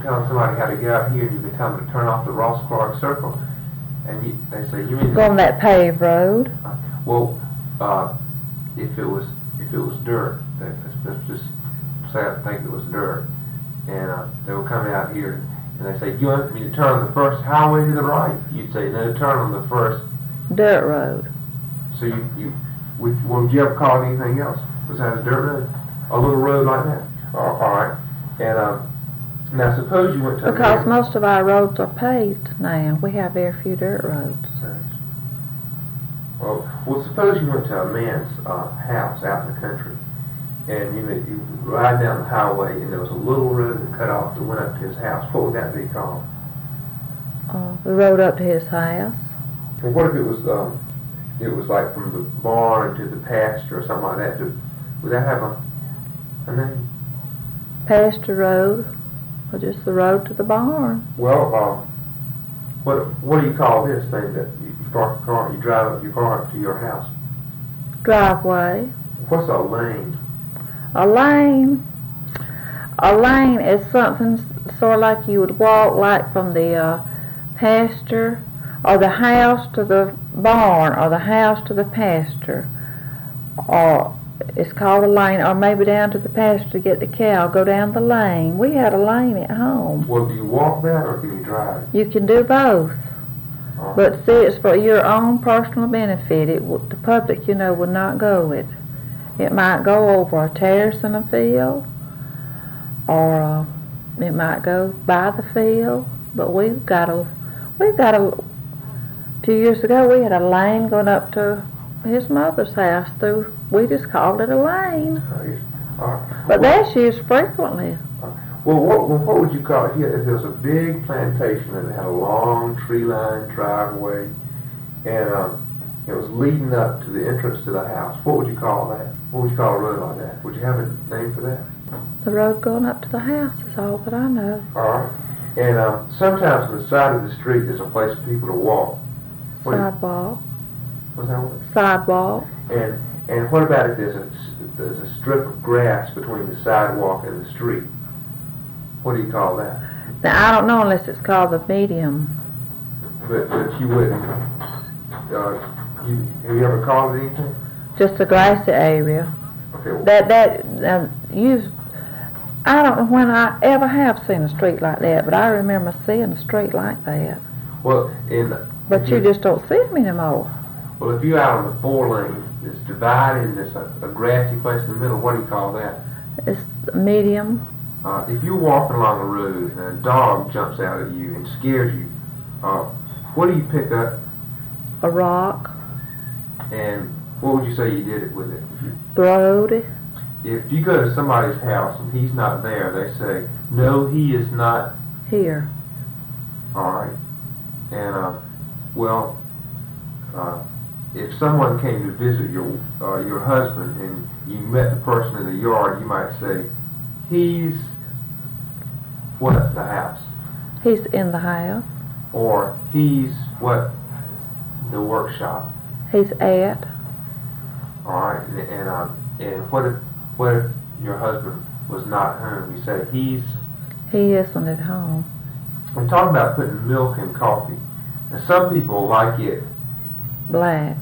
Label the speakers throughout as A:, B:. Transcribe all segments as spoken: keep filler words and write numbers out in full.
A: telling somebody how to get out here, and you can tell them to turn off the Ross Clark Circle, and you, they say, you mean...
B: Go on that paved road?
A: Well, uh, if it was if it was dirt, let's, let's just say I think it was dirt, and uh, they were coming out here, and they say, you want me to turn on the first highway to the right? You'd say, no, turn on the first...
B: Dirt road.
A: So you, you would, would you ever call it anything else besides dirt road? A little road like that? Oh, all right. And um, now suppose you went to...
B: Because a most of our roads are paved now. We have very few dirt roads.
A: Well, well, suppose you went to a man's uh, house out in the country, and you know, you ride down the highway, and there was a little road that cut off that went up to his house. What would that be called?
B: Uh, the road up to his house.
A: Well, what if it was um, it was like from the barn to the pasture or something like that? Do, would that have a, a name?
B: Pasture road, or just the road to the barn.
A: Well, um, what what do you call this thing that you, you park your car, you drive up your car up to your house?
B: Driveway.
A: What's a lane?
B: A lane. A lane is something sort of like you would walk, like from the uh, pasture or the house to the barn, or the house to the pasture, or it's called a lane, or maybe down to the pasture to get the cow, go down the lane. We had a lane at home.
A: Well, do you walk that or can you drive?
B: You can do both.
A: Oh.
B: But see, it's for your own personal benefit. It w the public, you know, would not go it. It might go over a terrace in a field, or uh, it might go by the field. But we've got a, we've got a, two years ago we had a lane going up to his mother's house through, we just called it a lane.
A: Uh,
B: But
A: well,
B: that's used frequently.
A: uh, well, what, well, what would you call it? Here, if there was a big plantation and it had a long tree-lined driveway, and um, it was leading up to the entrance to the house, what would you call that? What would you call a road like that? Would you have a name for that?
B: The road going up to the house is all that I know.
A: All right. And um, sometimes on the side of the street there's a place for people to walk. What do you-
B: Sidewalk.
A: What's that one?
B: Sidewalk.
A: And and what about if there's a there's a strip of grass between the sidewalk and the street? What do you call that?
B: Now I don't know unless it's called the medium.
A: But but you wouldn't. Uh, you have you ever called it anything?
B: Just a grassy area.
A: Okay. Well,
B: That that um, you. I don't know when I ever have seen a street like that, but I remember seeing a street like that.
A: well in.
B: But
A: if
B: you just don't see them anymore.
A: Well, if you're out on the four lane, it's divided and there's a, a grassy place in the middle. What do you call that?
B: It's medium.
A: Uh, if you're walking along the road and a dog jumps out at you and scares you, uh, what do you pick up?
B: A rock.
A: And what would you say you did it with it? If you,
B: Throwed it.
A: if you go to somebody's house and he's not there, they say, no, he is not.
B: Here.
A: All right. And, uh, well, uh, if someone came to visit your uh, your husband and you met the person in the yard, you might say, he's what, the house?
B: He's in the house.
A: Or he's what, the workshop.
B: He's at.
A: All right, and and, uh, and what if what if your husband was not home? You say he's.
B: He isn't at home.
A: I'm talking about putting milk in coffee. Now some people like it.
B: Black.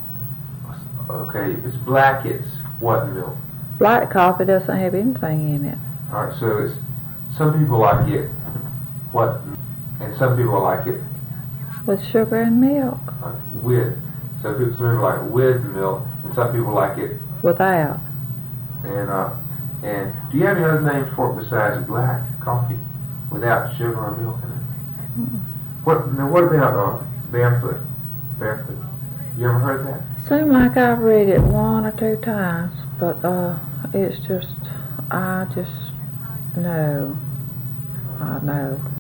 A: Okay, if it's black, it's what milk?
B: Black coffee doesn't have anything in it.
A: All right, so it's some people like it what, and some people like it
B: With sugar and milk.
A: uh, with. So some people like with milk, and some people like it.
B: Without.
A: And uh, and do you have any other names for it besides black coffee without sugar or milk in it?
B: Mm.
A: What now? What about uh, barefoot? Barefoot. You ever heard that?
B: Seems like I've read it one or two times, but uh, it's just, I just know, I know.